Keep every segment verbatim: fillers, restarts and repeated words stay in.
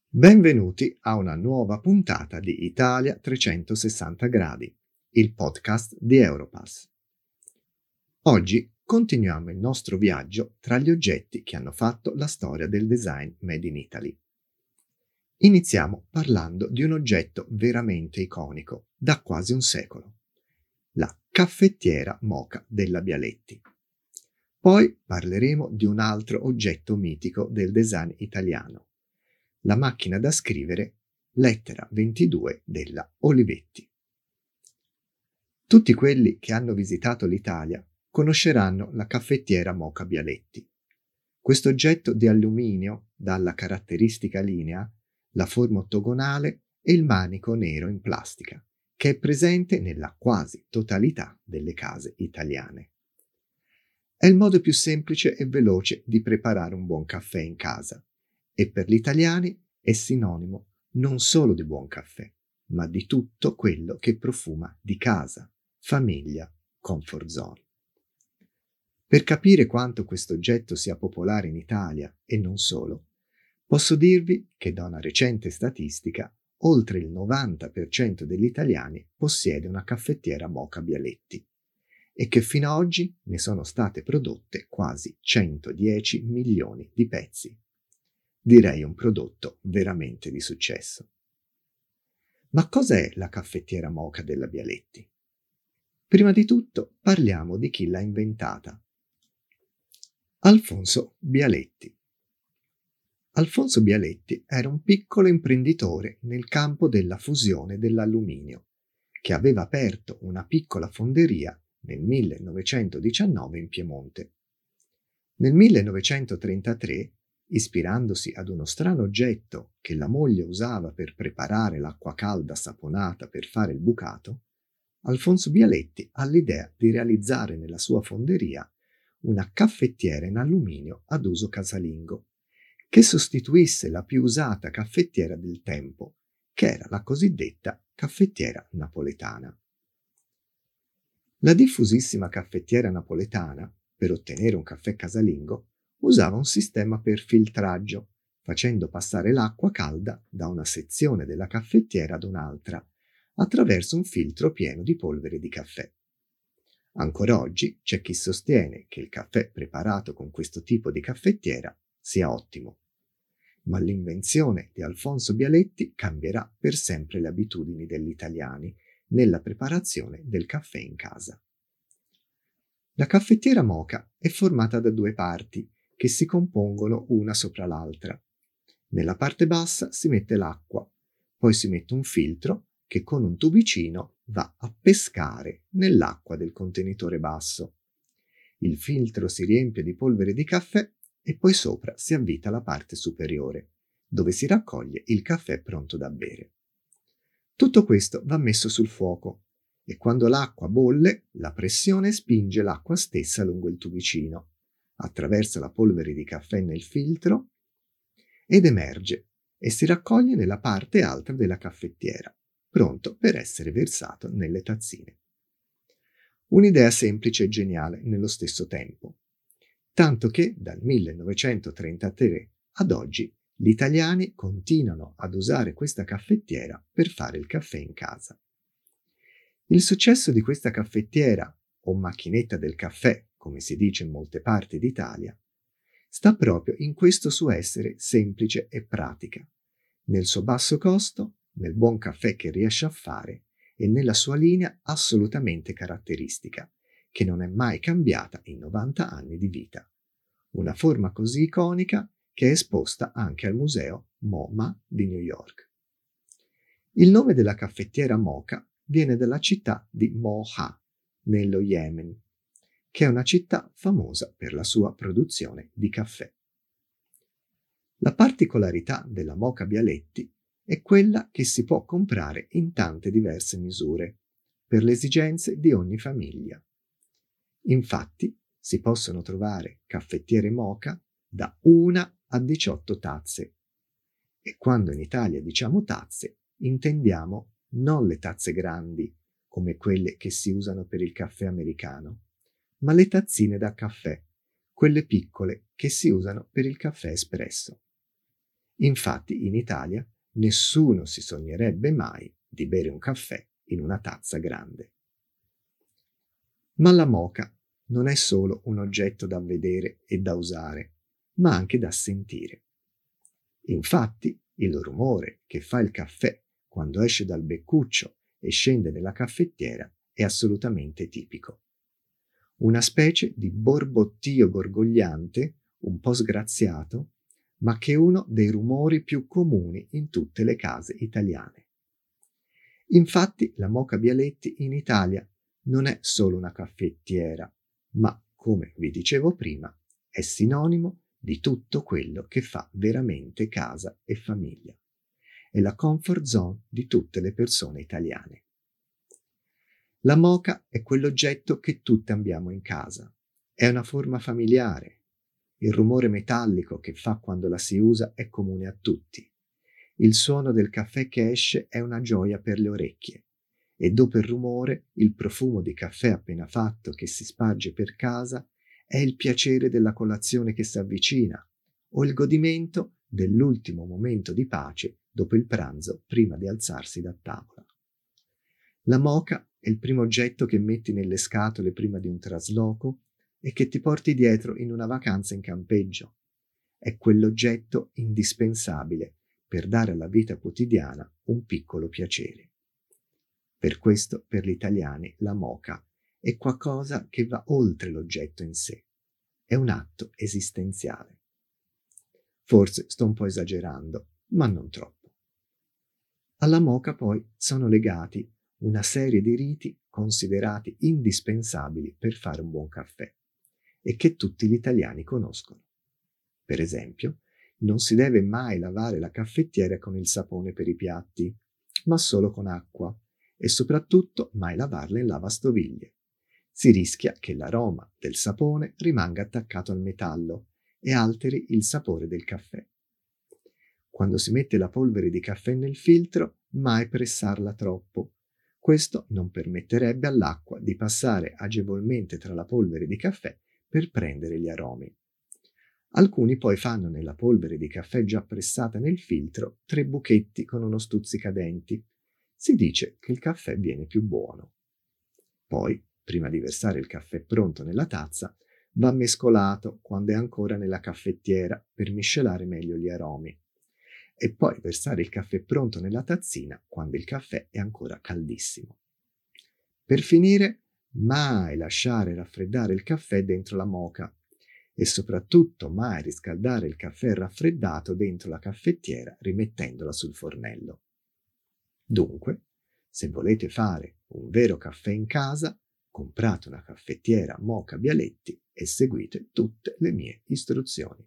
Benvenuti a una nuova puntata di Italia trecentosessanta gradi, il podcast di Europass. Oggi continuiamo il nostro viaggio tra gli oggetti che hanno fatto la storia del design made in Italy. Iniziamo parlando di un oggetto veramente iconico, da quasi un secolo, la caffettiera Moka della Bialetti. Poi parleremo di un altro oggetto mitico del design italiano, la macchina da scrivere Lettera ventidue della Olivetti. Tutti quelli che hanno visitato l'Italia conosceranno la caffettiera Moka Bialetti. Questo oggetto di alluminio, dalla caratteristica linea, la forma ottagonale e il manico nero in plastica, che è presente nella quasi totalità delle case italiane. È il modo più semplice e veloce di preparare un buon caffè in casa e per gli italiani è sinonimo non solo di buon caffè, ma di tutto quello che profuma di casa, famiglia, comfort zone. Per capire quanto questo oggetto sia popolare in Italia e non solo, posso dirvi che da una recente statistica oltre il novanta per cento degli italiani possiede una caffettiera Moka Bialetti e che fino ad oggi ne sono state prodotte quasi centodieci milioni di pezzi. Direi un prodotto veramente di successo. Ma cos'è la caffettiera Moka della Bialetti? Prima di tutto parliamo di chi l'ha inventata. Alfonso Bialetti. Alfonso Bialetti era un piccolo imprenditore nel campo della fusione dell'alluminio, che aveva aperto una piccola fonderia nel millenovecentodiciannove in Piemonte. Nel millenovecentotrentatré, ispirandosi ad uno strano oggetto che la moglie usava per preparare l'acqua calda saponata per fare il bucato, Alfonso Bialetti ha l'idea di realizzare nella sua fonderia una caffettiera in alluminio ad uso casalingo, che sostituisse la più usata caffettiera del tempo, che era la cosiddetta caffettiera napoletana. La diffusissima caffettiera napoletana, per ottenere un caffè casalingo, usava un sistema per filtraggio, facendo passare l'acqua calda da una sezione della caffettiera ad un'altra, attraverso un filtro pieno di polvere di caffè. Ancora oggi c'è chi sostiene che il caffè preparato con questo tipo di caffettiera sia ottimo, ma l'invenzione di Alfonso Bialetti cambierà per sempre le abitudini degli italiani nella preparazione del caffè in casa. La caffettiera Moka è formata da due parti che si compongono una sopra l'altra. Nella parte bassa si mette l'acqua, poi si mette un filtro che con un tubicino va a pescare nell'acqua del contenitore basso. Il filtro si riempie di polvere di caffè e poi sopra si avvita la parte superiore, dove si raccoglie il caffè pronto da bere. Tutto questo va messo sul fuoco e quando l'acqua bolle, la pressione spinge l'acqua stessa lungo il tubicino, attraversa la polvere di caffè nel filtro ed emerge e si raccoglie nella parte alta della caffettiera, pronto per essere versato nelle tazzine. Un'idea semplice e geniale nello stesso tempo, tanto che dal millenovecentotrentatré ad oggi gli italiani continuano ad usare questa caffettiera per fare il caffè in casa. Il successo di questa caffettiera, o macchinetta del caffè, come si dice in molte parti d'Italia, sta proprio in questo suo essere semplice e pratica, nel suo basso costo, nel buon caffè che riesce a fare e nella sua linea assolutamente caratteristica, che non è mai cambiata in novanta anni di vita. Una forma così iconica che è esposta anche al museo MoMA di New York. Il nome della caffettiera Moka viene dalla città di Moha, nello Yemen, che è una città famosa per la sua produzione di caffè. La particolarità della Moka Bialetti è quella che si può comprare in tante diverse misure, per le esigenze di ogni famiglia. Infatti, si possono trovare caffettiere Moka da una a diciotto tazze. E quando in Italia diciamo tazze, intendiamo non le tazze grandi, come quelle che si usano per il caffè americano, ma le tazzine da caffè, quelle piccole che si usano per il caffè espresso. Infatti in Italia nessuno si sognerebbe mai di bere un caffè in una tazza grande. Ma la moka non è solo un oggetto da vedere e da usare, ma anche da sentire. Infatti, il rumore che fa il caffè quando esce dal beccuccio e scende nella caffettiera è assolutamente tipico. Una specie di borbottio gorgogliante, un po' sgraziato, ma che è uno dei rumori più comuni in tutte le case italiane. Infatti, la Moka Bialetti in Italia non è solo una caffettiera, ma, come vi dicevo prima, è sinonimo di tutto quello che fa veramente casa e famiglia. È la comfort zone di tutte le persone italiane. La moka è quell'oggetto che tutti abbiamo in casa. È una forma familiare. Il rumore metallico che fa quando la si usa è comune a tutti. Il suono del caffè che esce è una gioia per le orecchie. E dopo il rumore, il profumo di caffè appena fatto che si sparge per casa è il piacere della colazione che si avvicina o il godimento dell'ultimo momento di pace dopo il pranzo prima di alzarsi da tavola. La moka è il primo oggetto che metti nelle scatole prima di un trasloco e che ti porti dietro in una vacanza in campeggio. È quell'oggetto indispensabile per dare alla vita quotidiana un piccolo piacere. Per questo, per gli italiani, la moka è qualcosa che va oltre l'oggetto in sé. È un atto esistenziale. Forse sto un po' esagerando, ma non troppo. Alla moka poi sono legati una serie di riti considerati indispensabili per fare un buon caffè e che tutti gli italiani conoscono. Per esempio, non si deve mai lavare la caffettiera con il sapone per i piatti, ma solo con acqua, e soprattutto mai lavarla in lavastoviglie. Si rischia che l'aroma del sapone rimanga attaccato al metallo e alteri il sapore del caffè. Quando si mette la polvere di caffè nel filtro, mai pressarla troppo. Questo non permetterebbe all'acqua di passare agevolmente tra la polvere di caffè per prendere gli aromi. Alcuni poi fanno nella polvere di caffè già pressata nel filtro tre buchetti con uno stuzzicadenti. Si dice che il caffè viene più buono. Poi, prima di versare il caffè pronto nella tazza, va mescolato quando è ancora nella caffettiera per miscelare meglio gli aromi. E poi versare il caffè pronto nella tazzina quando il caffè è ancora caldissimo. Per finire, mai lasciare raffreddare il caffè dentro la moka e soprattutto mai riscaldare il caffè raffreddato dentro la caffettiera rimettendola sul fornello. Dunque, se volete fare un vero caffè in casa, comprate una caffettiera Moka Bialetti e seguite tutte le mie istruzioni.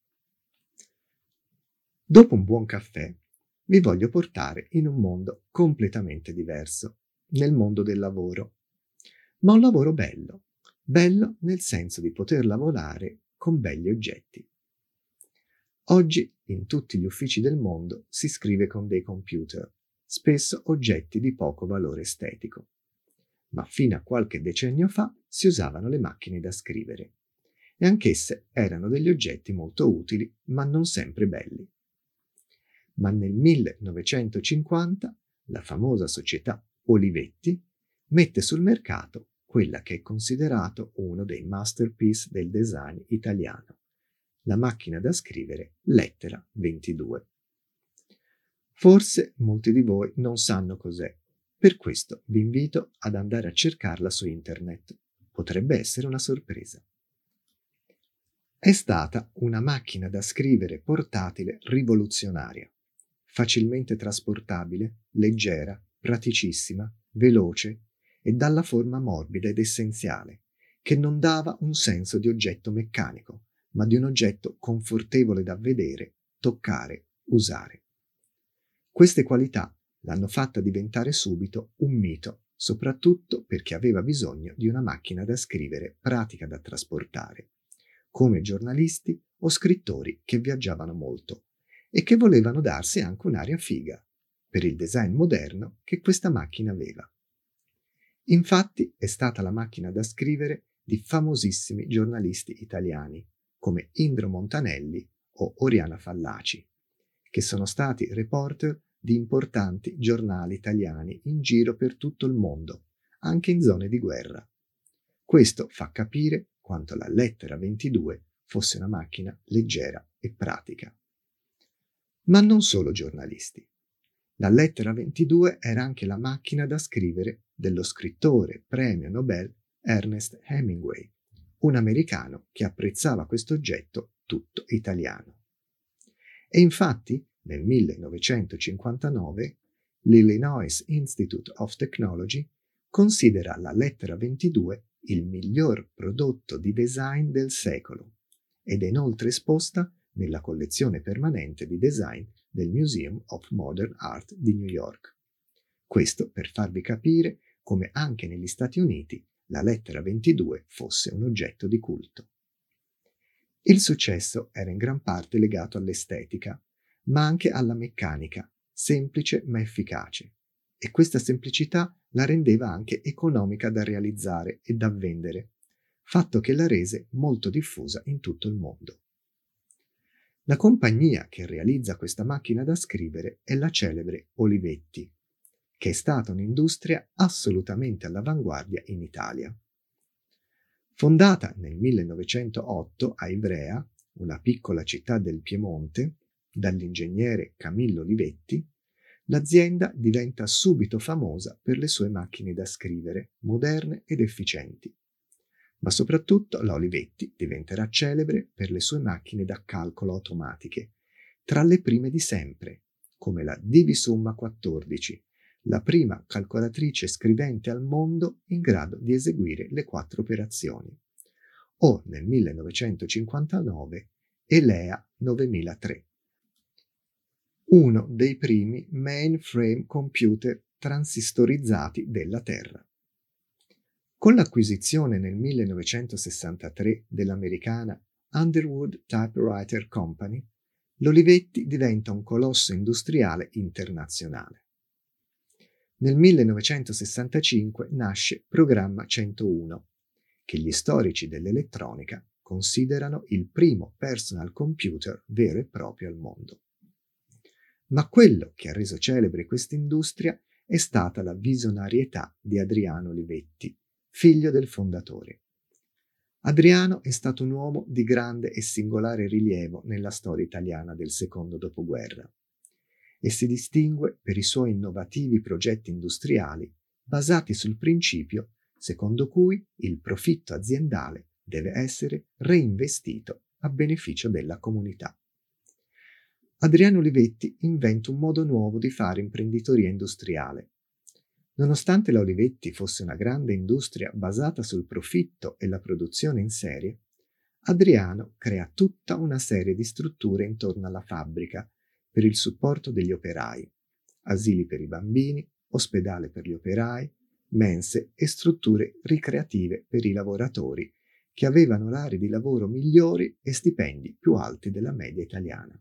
Dopo un buon caffè, vi voglio portare in un mondo completamente diverso, nel mondo del lavoro. Ma un lavoro bello, bello nel senso di poter lavorare con belli oggetti. Oggi in tutti gli uffici del mondo si scrive con dei computer, spesso oggetti di poco valore estetico. Ma fino a qualche decennio fa si usavano le macchine da scrivere e anch'esse erano degli oggetti molto utili, ma non sempre belli. Ma nel millenovecentocinquanta la famosa società Olivetti mette sul mercato quella che è considerato uno dei masterpiece del design italiano, la macchina da scrivere Lettera ventidue. Forse molti di voi non sanno cos'è, per questo vi invito ad andare a cercarla su internet. Potrebbe essere una sorpresa. È stata una macchina da scrivere portatile rivoluzionaria, facilmente trasportabile, leggera, praticissima, veloce e dalla forma morbida ed essenziale, che non dava un senso di oggetto meccanico, ma di un oggetto confortevole da vedere, toccare, usare. Queste qualità l'hanno fatta diventare subito un mito, soprattutto perché aveva bisogno di una macchina da scrivere pratica da trasportare, come giornalisti o scrittori che viaggiavano molto e che volevano darsi anche un'aria figa, per il design moderno che questa macchina aveva. Infatti è stata la macchina da scrivere di famosissimi giornalisti italiani, come Indro Montanelli o Oriana Fallaci, che sono stati reporter di importanti giornali italiani in giro per tutto il mondo, anche in zone di guerra. Questo fa capire quanto la lettera ventidue fosse una macchina leggera e pratica. Ma non solo giornalisti. La lettera ventidue era anche la macchina da scrivere dello scrittore premio Nobel Ernest Hemingway, un americano che apprezzava questo oggetto tutto italiano. E infatti, nel millenovecentocinquantanove, l'Illinois Institute of Technology considera la lettera ventidue il miglior prodotto di design del secolo ed è inoltre esposta nella collezione permanente di design del Museum of Modern Art di New York. Questo per farvi capire come anche negli Stati Uniti la lettera ventidue fosse un oggetto di culto. Il successo era in gran parte legato all'estetica, ma anche alla meccanica, semplice ma efficace, e questa semplicità la rendeva anche economica da realizzare e da vendere, fatto che la rese molto diffusa in tutto il mondo. La compagnia che realizza questa macchina da scrivere è la celebre Olivetti, che è stata un'industria assolutamente all'avanguardia in Italia. Fondata nel millenovecentootto a Ivrea, una piccola città del Piemonte, dall'ingegnere Camillo Olivetti, l'azienda diventa subito famosa per le sue macchine da scrivere, moderne ed efficienti. Ma soprattutto la Olivetti diventerà celebre per le sue macchine da calcolo automatiche, tra le prime di sempre, come la Divisumma quattordici, la prima calcolatrice scrivente al mondo in grado di eseguire le quattro operazioni, o nel millenovecentocinquantanove Elea novemilatré, uno dei primi mainframe computer transistorizzati della Terra. Con l'acquisizione nel millenovecentosessantatré dell'americana Underwood Typewriter Company, l'Olivetti diventa un colosso industriale internazionale. Nel millenovecentosessantacinque nasce Programma centouno, che gli storici dell'elettronica considerano il primo personal computer vero e proprio al mondo. Ma quello che ha reso celebre questa industria è stata la visionarietà di Adriano Olivetti, figlio del fondatore. Adriano è stato un uomo di grande e singolare rilievo nella storia italiana del secondo dopoguerra e si distingue per i suoi innovativi progetti industriali basati sul principio secondo cui il profitto aziendale deve essere reinvestito a beneficio della comunità. Adriano Olivetti inventa un modo nuovo di fare imprenditoria industriale. Nonostante la Olivetti fosse una grande industria basata sul profitto e la produzione in serie, Adriano crea tutta una serie di strutture intorno alla fabbrica per il supporto degli operai, asili per i bambini, ospedale per gli operai, mense e strutture ricreative per i lavoratori che avevano orari di lavoro migliori e stipendi più alti della media italiana.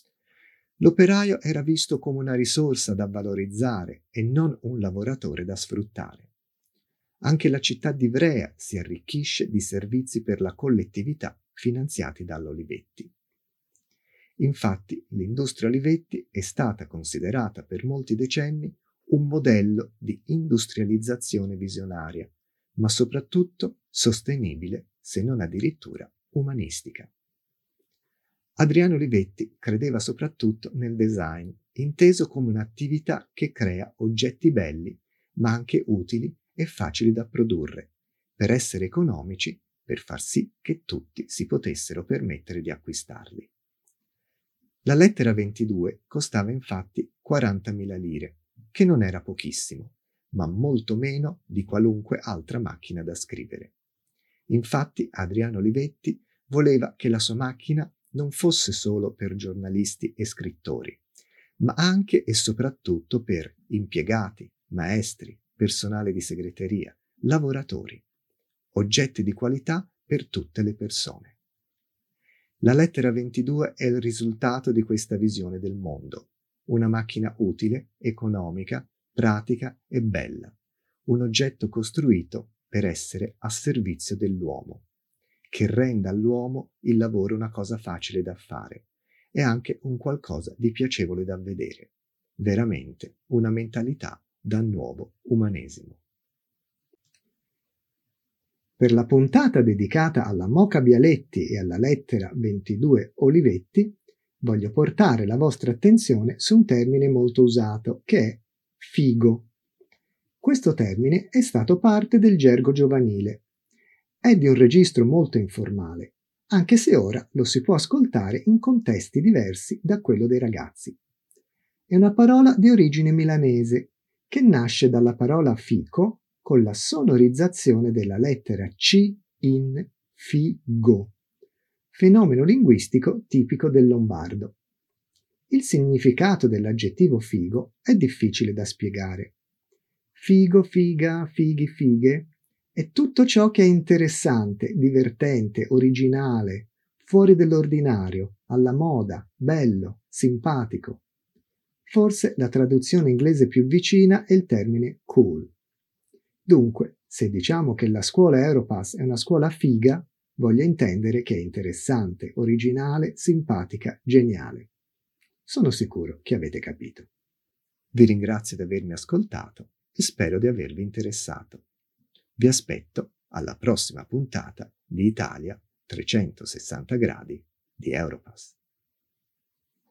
L'operaio era visto come una risorsa da valorizzare e non un lavoratore da sfruttare. Anche la città di Ivrea si arricchisce di servizi per la collettività finanziati dall'Olivetti. Infatti, l'industria Olivetti è stata considerata per molti decenni un modello di industrializzazione visionaria, ma soprattutto sostenibile, se non addirittura umanistica. Adriano Olivetti credeva soprattutto nel design, inteso come un'attività che crea oggetti belli, ma anche utili e facili da produrre, per essere economici, per far sì che tutti si potessero permettere di acquistarli. La lettera ventidue costava infatti quarantamila lire, che non era pochissimo, ma molto meno di qualunque altra macchina da scrivere. Infatti Adriano Olivetti voleva che la sua macchina non fosse solo per giornalisti e scrittori, ma anche e soprattutto per impiegati, maestri, personale di segreteria, lavoratori, oggetti di qualità per tutte le persone. La lettera ventidue è il risultato di questa visione del mondo, una macchina utile, economica, pratica e bella, un oggetto costruito per essere a servizio dell'uomo, che renda all'uomo il lavoro una cosa facile da fare è anche un qualcosa di piacevole da vedere. Veramente una mentalità da nuovo umanesimo. Per la puntata dedicata alla Moca Bialetti e alla lettera ventidue Olivetti, voglio portare la vostra attenzione su un termine molto usato, che è figo. Questo termine è stato parte del gergo giovanile. È di un registro molto informale, anche se ora lo si può ascoltare in contesti diversi da quello dei ragazzi. È una parola di origine milanese, che nasce dalla parola fico con la sonorizzazione della lettera C in figo, fenomeno linguistico tipico del lombardo. Il significato dell'aggettivo figo è difficile da spiegare. Figo, figa, fighi, fighe è tutto ciò che è interessante, divertente, originale, fuori dell'ordinario, alla moda, bello, simpatico. Forse la traduzione inglese più vicina è il termine cool. Dunque, se diciamo che la scuola Europass è una scuola figa, voglio intendere che è interessante, originale, simpatica, geniale. Sono sicuro che avete capito. Vi ringrazio di avermi ascoltato e spero di avervi interessato. Vi aspetto alla prossima puntata di Italia trecentosessanta gradi di Europass.